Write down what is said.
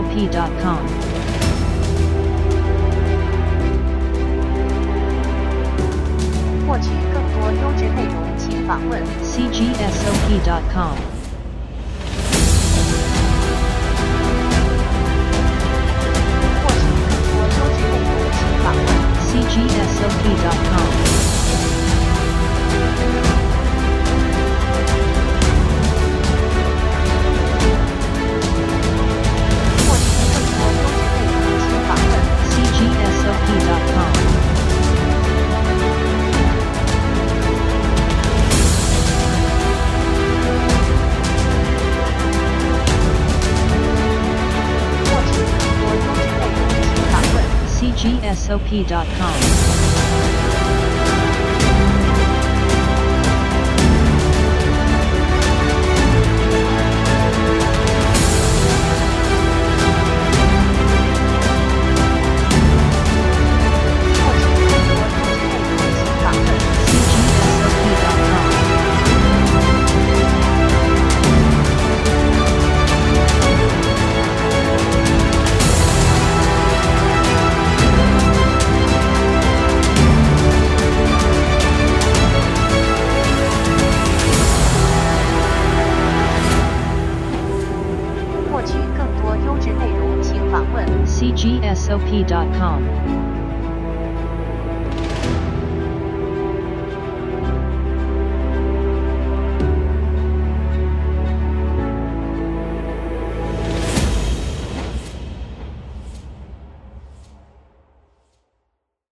cgsop.com。 获取更多优质内容，请访问 cgsop.com。 获取更多优质内容，请访问 cgsop.com。 获取更多优质内容，请访问 cgsop.com。 获取更多优质内容，请访问 cgsop.com。 获取更多优质内容，请访问 cgsop.com。 获取更多优质内容，请访问 cgsop.com。